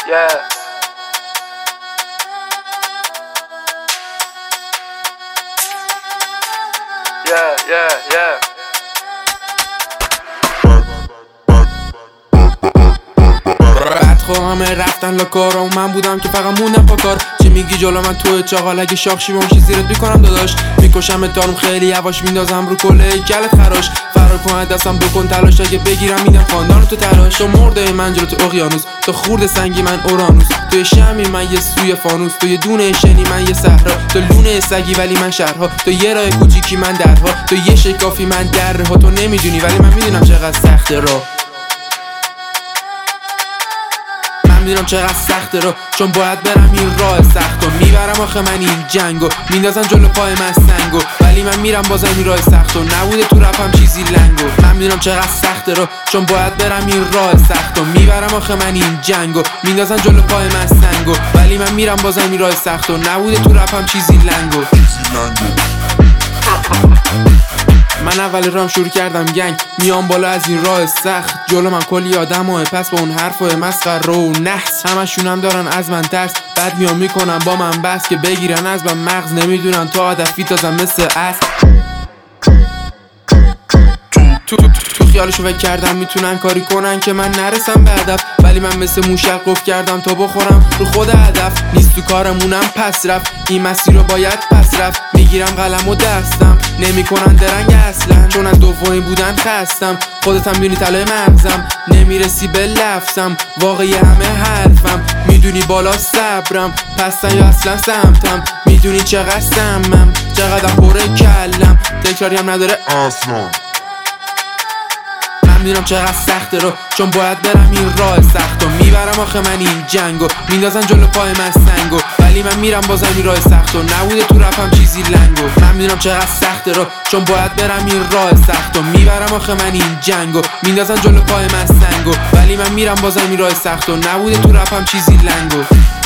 Yeah. Yeah. بعد همه رفتن لاکارا و من بودم که فقط موندم پا کار. چی میگی جلو من توی چاقال؟ اگه شاخشی بامشی زیرت میکنم داداش. میکشم تارم خیلی یواش میندازم رو کله گلت خراش. فرار کن دستم بکن تلاش، اگه بگیرم میدم خاندان تو تلاش. تو مرده من جلو تو اقیانوس، تو خورد سنگی من اورانوس. تو شمی من یه سوی فانوس، تو یه دونه شنی من یه صحرا. تو لونه سگی ولی من شهرها، تو یه راه کوچیکی من درها. تو یه شکافی من درها. تو نمیدونی ولی من میدونم چقدر سخته راه. میدونم چقدر سخته رو، چون باید برم این راه سخت و میبرم آخه من این جنگو. میندازن جلو پای من سنگو، ولی من میرم بازم این راه سخت و نبوده تو رپم چیزی لنگو. من میدونم چقدر سخته رو، چون باید برم این راه سخت و میبرم آخه من این جنگو. میندازن جلو پای من سنگو، ولی من میرم بازم این راه سخت و نبوده تو رپم چیزی لنگو. من اول رام شروع کردم گنگ، میام بالا از این راه سخت. جلو من کلی آدمه، پس با اون حرفای مسخره و نحس همشونم دارن از من ترس. بعد میام میکنم با من بس که بگیرن از من مغز. نمیدونن تو هدفی تازم مثل اسب. تو خیالشو فکر کردم میتونن کاری کنن که من نرسم به هدف، ولی من مثل موشک قفل کردم تا بخورم رو خود هدف. نیست تو کارمونم پس رفت، این مسیر رو باید پس رفت. میگیرم قلم و دستم، نمیکنن درنگ اصلا، چون از دومی بودن خستم. خودت هم میدونی طلای مغزم، نمیرسی به لفظم. واقعی همه حرفم، میدونی بالا صبرم. پستن یا اصلا سمتم، میدونی چقدر سمم، چقدر پر کلم، تکراری هم نداره اصلا. میدونم چقدر سخته رو، چون باید برم این راه سخت و میبرم آخه من این جنگو. میندازن جلو پای من سنگو، ولی من میرم بازم این راه سخت و نبوده تو رپم چیزی لنگو. من میدونم چقدر سخته رو، چون باید برم این راه سخت و میبرم آخه من این جنگو. میندازن جلو پای من سنگو، ولی من میرم بازم این راه سخت و نبوده تو رپم چیزی لنگو.